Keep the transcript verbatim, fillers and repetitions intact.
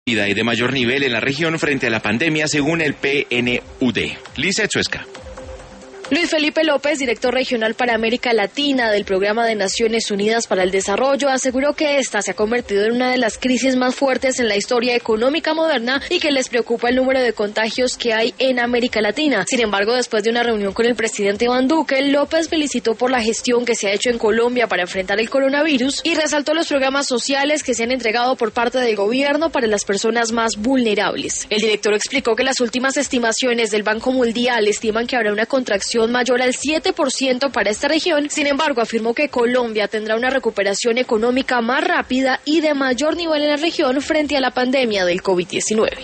y de mayor nivel en la región frente a la pandemia, según el P N U D. Lisa Etsuesca. Luis Felipe López, director regional para América Latina del Programa de Naciones Unidas para el Desarrollo, aseguró que esta se ha convertido en una de las crisis más fuertes en la historia económica moderna y que les preocupa el número de contagios que hay en América Latina. Sin embargo, después de una reunión con el presidente Iván Duque, López felicitó por la gestión que se ha hecho en Colombia para enfrentar el coronavirus y resaltó los programas sociales que se han entregado por parte del gobierno para las personas más vulnerables. El director explicó que las últimas estimaciones del Banco Mundial estiman que habrá una contracción mayor al siete por ciento para esta región. Sin embargo, afirmó que Colombia tendrá una recuperación económica más rápida y de mayor nivel en la región frente a la pandemia del COVID diecinueve.